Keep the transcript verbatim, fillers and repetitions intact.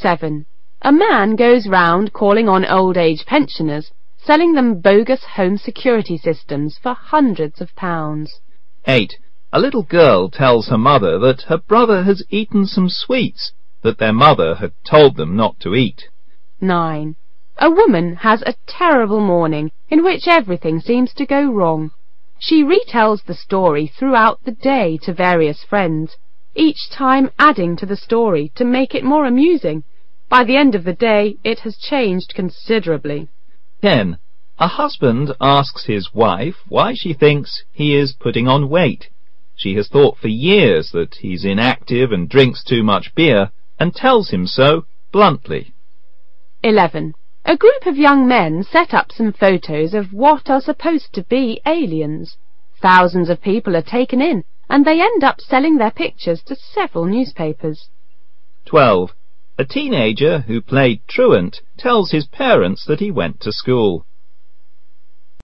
seven. A man goes round calling on old age pensioners, selling them bogus home security systems for hundreds of pounds. eight. A little girl tells her mother that her brother has eaten some sweets that their mother had told them not to eat. nine. A woman has a terrible morning in which everything seems to go wrong. She retells the story throughout the day to various friends, each time adding to the story to make it more amusing. By the end of the day, it has changed considerably. ten. A husband asks his wife why she thinks he is putting on weight. She has thought for years that he's inactive and drinks too much beer, and tells him so bluntly. eleven. A group of young men set up some photos of what are supposed to be aliens. Thousands of people are taken in, and they end up selling their pictures to several newspapers. twelve. A teenager who played truant tells his parents that he went to school.